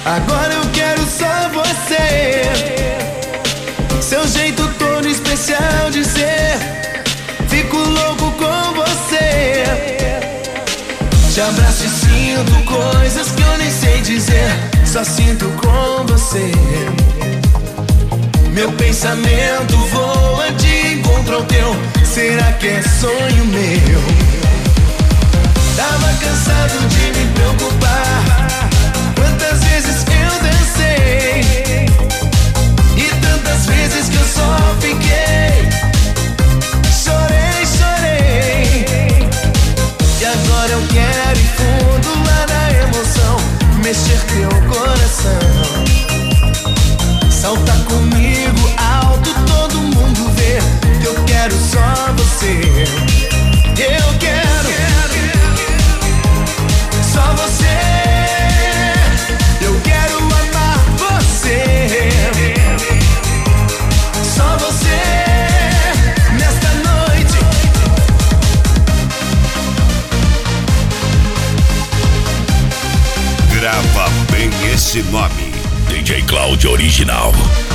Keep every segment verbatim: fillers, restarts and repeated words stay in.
Agora eu quero só você. Seu jeito todo especial de ser. Fico louco com você. Te abraço e sinto coisas que eu nem sei dizer. Só sinto com você. Meu pensamento voa de encontro ao teu. Será que é sonho meu? Tava cansado de me preocupar. Quantas vezes eu dancei e tantas vezes que eu só fiquei. Chorei, chorei. E agora eu quero ir fundo lá na emoção. Mexer teu coração. Salta comigo alto, todo mundo vê. Eu quero só você. Eu quero só você. Eu quero amar você. Só você nesta noite. Grava bem esse nome, D J Cláudio Original.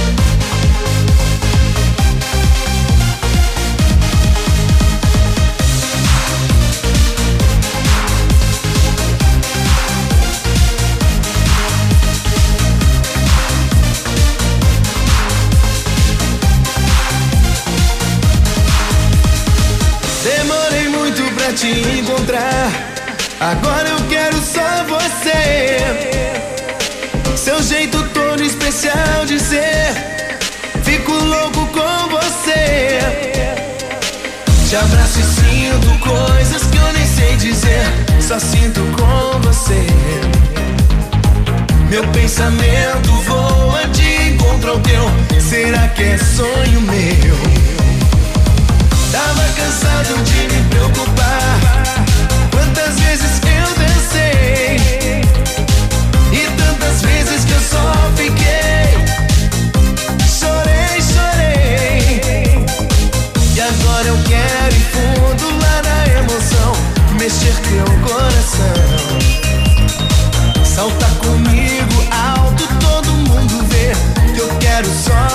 Demorei muito pra te encontrar. Agora eu quero só você. Seu jeito todo especial de ser. Fico louco com você. Te abraço e sinto coisas que eu nem sei dizer. Só sinto com você. Meu pensamento voa de encontro ao teu. Será que é sonho meu? Tava cansado de me preocupar. Quantas vezes eu dancei e tantas vezes que eu só fiquei. Chorei, chorei. E agora eu quero ir fundo lá na emoção. Mexer teu coração. Salta comigo alto, todo mundo vê. Eu quero só